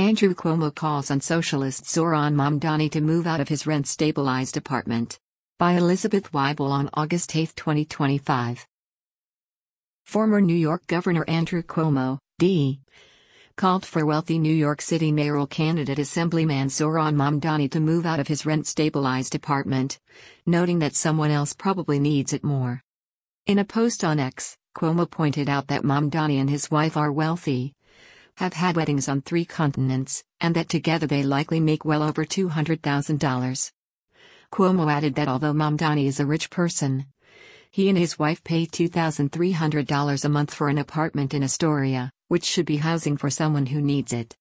Andrew Cuomo calls on socialist Zohran Mamdani to move out of his rent-stabilized apartment. By Elizabeth Weibel on August 8, 2025. Former New York Governor Andrew Cuomo, D., called for wealthy New York City mayoral candidate Assemblyman Zohran Mamdani to move out of his rent-stabilized apartment, noting that someone else probably needs it more. In a post on X, Cuomo pointed out that Mamdani and his wife are wealthy, have had weddings on 3 continents, and that together they likely make well over $200,000. Cuomo added that although Mamdani is a rich person, he and his wife pay $2,300 a month for an apartment in Astoria, which should be housing for someone who needs it.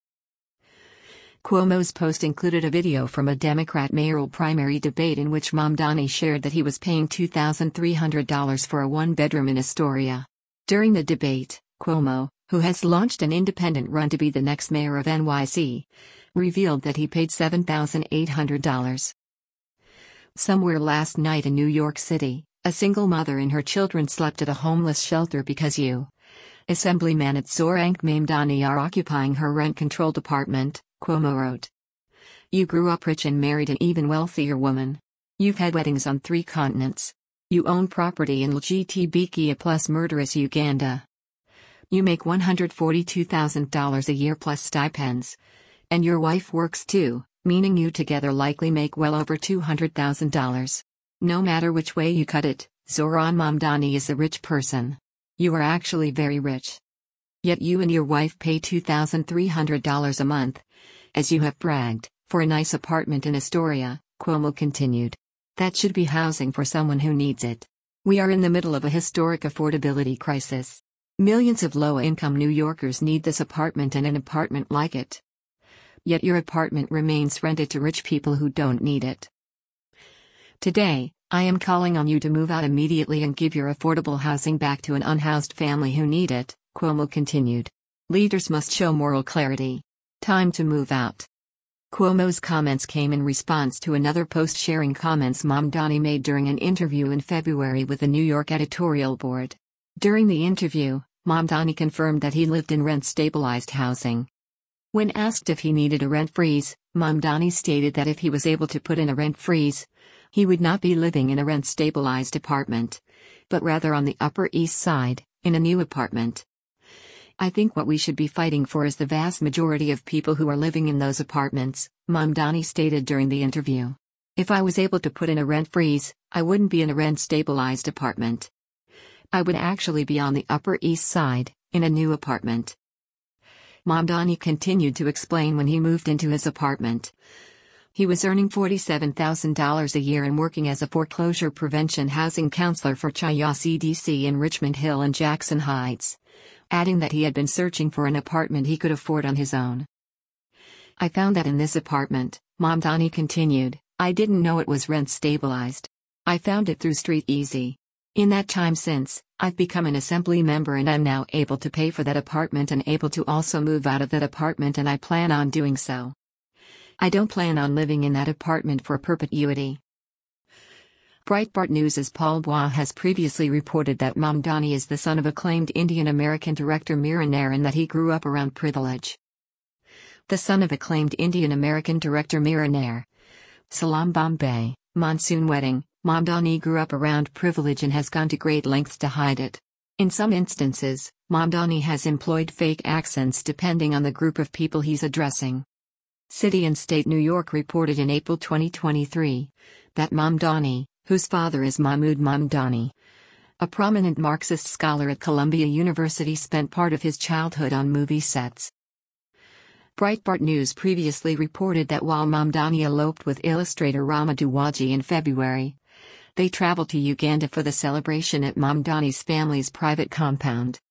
Cuomo's post included a video from a Democrat mayoral primary debate in which Mamdani shared that he was paying $2,300 for a one-bedroom in Astoria. During the debate, Cuomo, who has launched an independent run to be the next mayor of NYC, revealed that he paid $7,800. Somewhere last night in New York City, a single mother and her children slept at a homeless shelter because you, Assemblyman at Zohran Mamdani, are occupying her rent-controlled apartment, Cuomo wrote. You grew up rich and married an even wealthier woman. You've had weddings on 3 continents. You own property in LGBTQ plus murderous Uganda. You make $142,000 a year plus stipends. And your wife works too, meaning you together likely make well over $200,000. No matter which way you cut it, Zohran Mamdani is a rich person. You are actually very rich. Yet you and your wife pay $2,300 a month, as you have bragged, for a nice apartment in Astoria, Cuomo continued. That should be housing for someone who needs it. We are in the middle of a historic affordability crisis. Millions of low-income New Yorkers need this apartment and an apartment like it. Yet your apartment remains rented to rich people who don't need it. Today, I am calling on you to move out immediately and give your affordable housing back to an unhoused family who need it, Cuomo continued. Leaders must show moral clarity. Time to move out. Cuomo's comments came in response to another post sharing comments Mamdani made during an interview in February with the New York editorial board. During the interview, Mamdani confirmed that he lived in rent-stabilized housing. When asked if he needed a rent freeze, Mamdani stated that if he was able to put in a rent freeze, he would not be living in a rent-stabilized apartment, but rather on the Upper East Side, in a new apartment. I think what we should be fighting for is the vast majority of people who are living in those apartments, Mamdani stated during the interview. If I was able to put in a rent freeze, I wouldn't be in a rent-stabilized apartment. I would actually be on the Upper East Side, in a new apartment. Mamdani continued to explain when he moved into his apartment. He was earning $47,000 a year and working as a foreclosure prevention housing counselor for Chaya CDC in Richmond Hill and Jackson Heights, adding that he had been searching for an apartment he could afford on his own. I found that in this apartment, Mamdani continued, I didn't know it was rent-stabilized. I found it through Street Easy. In that time since, I've become an assembly member and I'm now able to pay for that apartment and able to also move out of that apartment, and I plan on doing so. I don't plan on living in that apartment for perpetuity. Breitbart News' Paul Bois has previously reported that Mamdani is the son of acclaimed Indian-American director Mira Nair and that he grew up around privilege. The son of acclaimed Indian-American director Mira Nair. Salaam Bombay, Monsoon Wedding. Mamdani grew up around privilege and has gone to great lengths to hide it. In some instances, Mamdani has employed fake accents depending on the group of people he's addressing. City and State New York reported in April 2023 that Mamdani, whose father is Mahmoud Mamdani, a prominent Marxist scholar at Columbia University, spent part of his childhood on movie sets. Breitbart News previously reported that while Mamdani eloped with illustrator Rama Duwaji in February, they traveled to Uganda for the celebration at Mamdani's family's private compound.